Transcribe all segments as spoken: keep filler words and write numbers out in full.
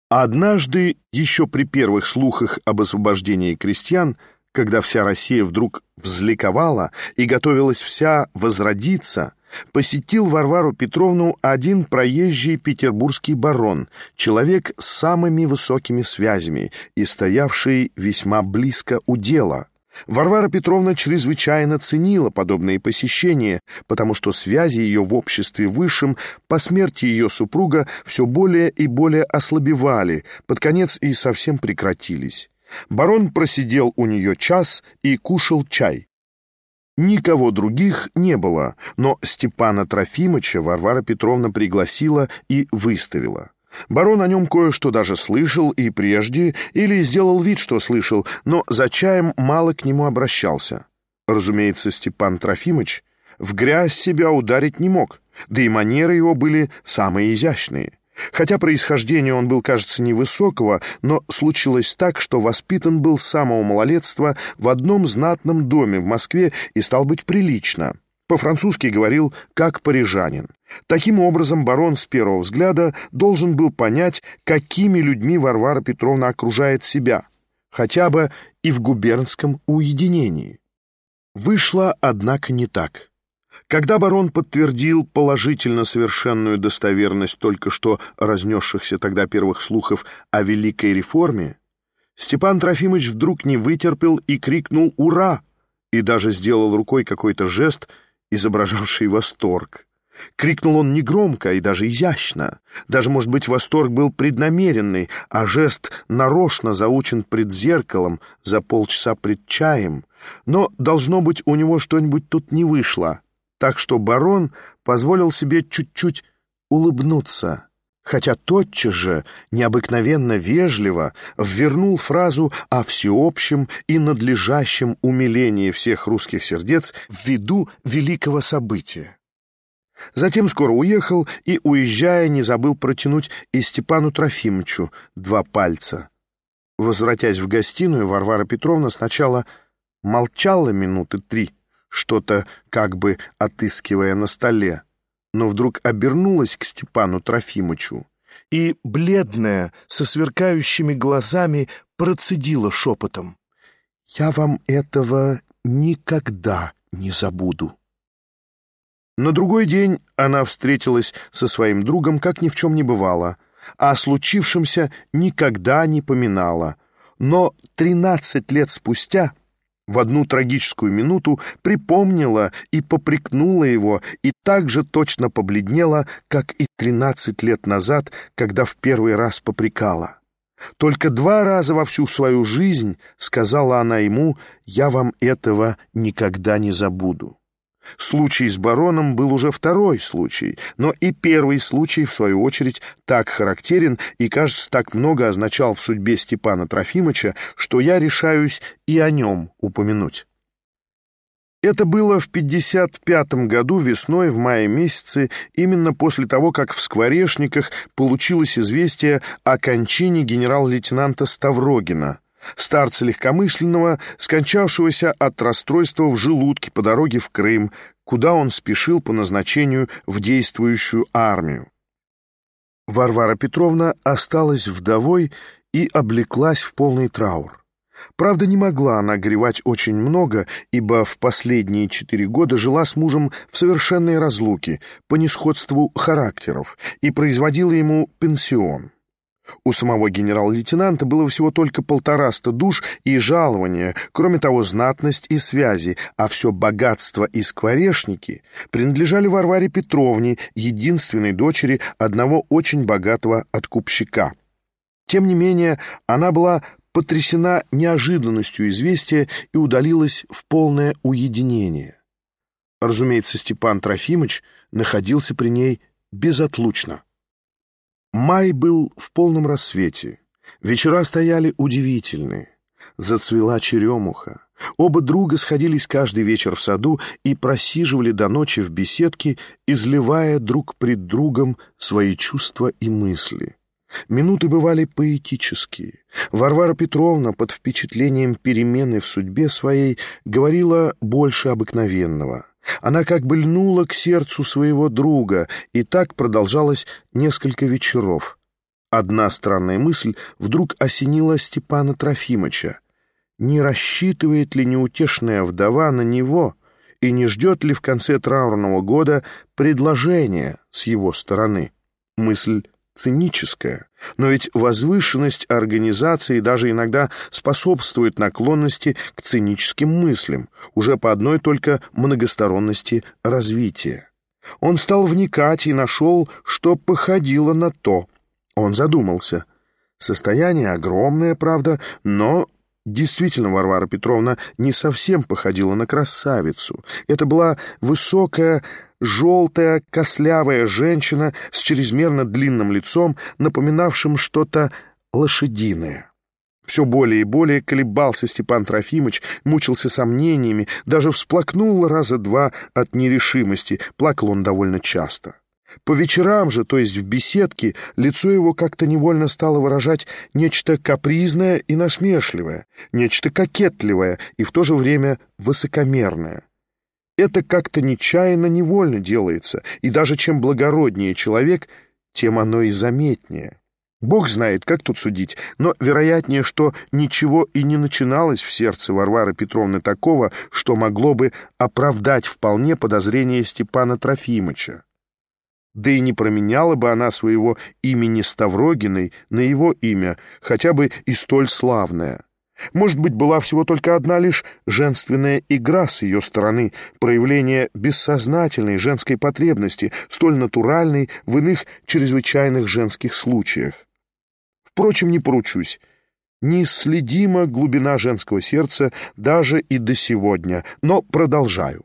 А однажды, еще при первых слухах об освобождении крестьян, когда вся Россия вдруг взликовала и готовилась вся возродиться, посетил Варвару Петровну один проезжий петербургский барон, человек с самыми высокими связями и стоявший весьма близко у дела. Варвара Петровна чрезвычайно ценила подобные посещения, потому что связи ее в обществе высшем по смерти ее супруга все более и более ослабевали, под конец и совсем прекратились. Барон просидел у нее час и кушал чай. Никого других не было, но Степана Трофимыча Варвара Петровна пригласила и выставила. Барон о нем кое-что даже слышал и прежде, или сделал вид, что слышал, но за чаем мало к нему обращался. Разумеется, Степан Трофимыч в грязь себя ударить не мог, да и манеры его были самые изящные. Хотя происхождение он был, кажется, невысокого, но случилось так, что воспитан был с самого малолетства в одном знатном доме в Москве и стал быть прилично. По-французски говорил как парижанин. Таким образом, барон с первого взгляда должен был понять, какими людьми Варвара Петровна окружает себя, хотя бы и в губернском уединении. Вышло, однако, не так. Когда барон подтвердил положительно совершенную достоверность только что разнесшихся тогда первых слухов о великой реформе, Степан Трофимыч вдруг не вытерпел и крикнул «Ура!» и даже сделал рукой какой-то жест, изображавший восторг. Крикнул он негромко и даже изящно. Даже, может быть, восторг был преднамеренный, а жест нарочно заучен пред зеркалом за полчаса пред чаем. Но, должно быть, у него что-нибудь тут не вышло. Так что барон позволил себе чуть-чуть улыбнуться, хотя тотчас же, необыкновенно вежливо, ввернул фразу о всеобщем и надлежащем умилении всех русских сердец ввиду великого события. Затем скоро уехал и, уезжая, не забыл протянуть и Степану Трофимовичу два пальца. Возвратясь в гостиную, Варвара Петровна сначала молчала минуты три, что-то как бы отыскивая на столе, но вдруг обернулась к Степану Трофимычу и, бледная, со сверкающими глазами, процедила шепотом: «Я вам этого никогда не забуду». На другой день она встретилась со своим другом, как ни в чем не бывало, а о случившемся никогда не поминала, но тринадцать лет спустя в одну трагическую минуту припомнила и попрекнула его, и так же точно побледнела, как и тринадцать лет назад, когда в первый раз попрекала. Только два раза во всю свою жизнь сказала она ему: «Я вам этого никогда не забуду». Случай с бароном был уже второй случай, но и первый случай, в свою очередь, так характерен и, кажется, так много означал в судьбе Степана Трофимыча, что я решаюсь и о нем упомянуть. Это было в пятьдесят пятом году весной, в мае месяце, именно после того, как в Скворечниках получилось известие о кончине генерал-лейтенанта Ставрогина, старца легкомысленного, скончавшегося от расстройства в желудке по дороге в Крым, куда он спешил по назначению в действующую армию. Варвара Петровна осталась вдовой и облеклась в полный траур. Правда, не могла она горевать очень много, ибо в последние четыре года жила с мужем в совершенной разлуке по несходству характеров и производила ему пенсион. У самого генерал-лейтенанта было всего только полтораста душ и жалования, кроме того, знатность и связи, а все богатство и скворечники принадлежали Варваре Петровне, единственной дочери одного очень богатого откупщика. Тем не менее, она была потрясена неожиданностью известия и удалилась в полное уединение. Разумеется, Степан Трофимыч находился при ней безотлучно. Май был в полном рассвете, вечера стояли удивительные, зацвела черемуха. Оба друга сходились каждый вечер в саду и просиживали до ночи в беседке, изливая друг пред другом свои чувства и мысли. Минуты бывали поэтические. Варвара Петровна под впечатлением перемены в судьбе своей говорила больше обыкновенного. Она как бы льнула к сердцу своего друга, и так продолжалось несколько вечеров. Одна странная мысль вдруг осенила Степана Трофимыча. Не рассчитывает ли неутешная вдова на него и не ждет ли в конце траурного года предложения с его стороны? Мысль циническая, но ведь возвышенность организации даже иногда способствует наклонности к циническим мыслям, уже по одной только многосторонности развития. Он стал вникать и нашел, что походило на то. Он задумался. Состояние огромное, правда, но действительно Варвара Петровна не совсем походила на красавицу. Это была высокая, желтая, костлявая женщина с чрезмерно длинным лицом, напоминавшим что-то лошадиное. Все более и более колебался Степан Трофимыч, мучился сомнениями, даже всплакнул раза два от нерешимости, плакал он довольно часто. По вечерам же, то есть в беседке, лицо его как-то невольно стало выражать нечто капризное и насмешливое, нечто кокетливое и в то же время высокомерное. Это как-то нечаянно, невольно делается, и даже чем благороднее человек, тем оно и заметнее. Бог знает, как тут судить, но вероятнее, что ничего и не начиналось в сердце Варвары Петровны такого, что могло бы оправдать вполне подозрения Степана Трофимыча. Да и не променяла бы она своего имени Ставрогиной на его имя, хотя бы и столь славное. Может быть, была всего только одна лишь женственная игра с ее стороны, проявление бессознательной женской потребности, столь натуральной в иных чрезвычайных женских случаях. Впрочем, не поручусь. Неисследима глубина женского сердца даже и до сегодня, но продолжаю.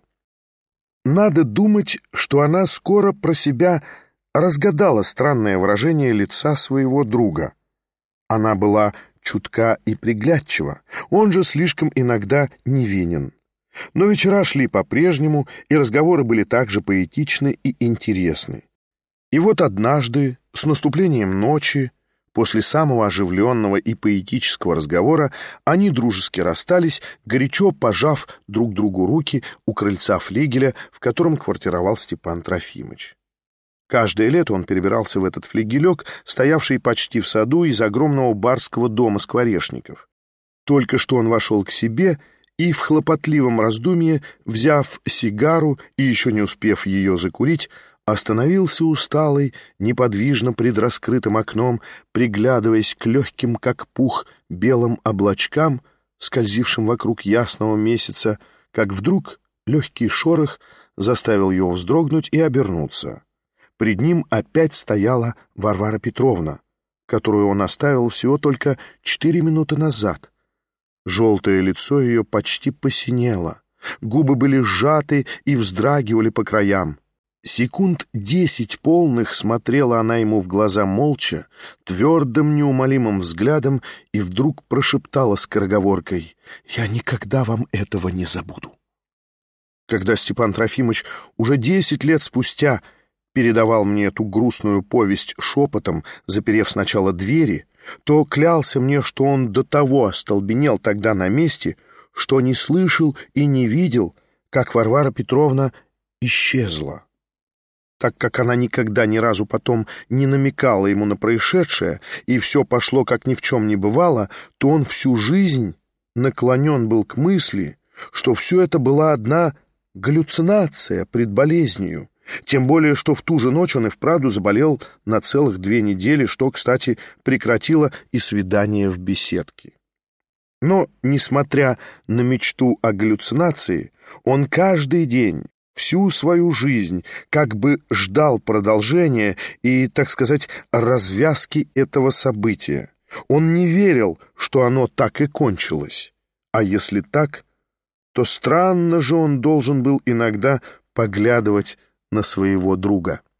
Надо думать, что она скоро про себя разгадала странное выражение лица своего друга. Она была чутка и приглядчива, он же слишком иногда невинен. Но вечера шли по-прежнему, и разговоры были также поэтичны и интересны. И вот однажды, с наступлением ночи, после самого оживленного и поэтического разговора, они дружески расстались, горячо пожав друг другу руки у крыльца флигеля, в котором квартировал Степан Трофимыч. Каждое лето он перебирался в этот флигелек, стоявший почти в саду из огромного барского дома скворечников. Только что он вошел к себе и в хлопотливом раздумье, взяв сигару и еще не успев ее закурить, остановился усталый, неподвижно пред раскрытым окном, приглядываясь к легким, как пух, белым облачкам, скользившим вокруг ясного месяца, как вдруг легкий шорох заставил его вздрогнуть и обернуться. Пред ним опять стояла Варвара Петровна, которую он оставил всего только четыре минуты назад. Желтое лицо ее почти посинело, губы были сжаты и вздрагивали по краям. Секунд десять полных смотрела она ему в глаза молча, твердым, неумолимым взглядом, и вдруг прошептала скороговоркой: «Я никогда вам этого не забуду». Когда Степан Трофимыч уже десять лет спустя передавал мне эту грустную повесть шепотом, заперев сначала двери, то клялся мне, что он до того остолбенел тогда на месте, что не слышал и не видел, как Варвара Петровна исчезла. Так как она никогда ни разу потом не намекала ему на происшедшее, и все пошло, как ни в чем не бывало, то он всю жизнь наклонен был к мысли, что все это была одна галлюцинация пред болезнью, тем более, что в ту же ночь он и вправду заболел на целых две недели, что, кстати, прекратило и свидание в беседке. Но, несмотря на мечту о галлюцинации, он каждый день, всю свою жизнь как бы ждал продолжения и, так сказать, развязки этого события. Он не верил, что оно так и кончилось. А если так, то странно же он должен был иногда поглядывать на своего друга.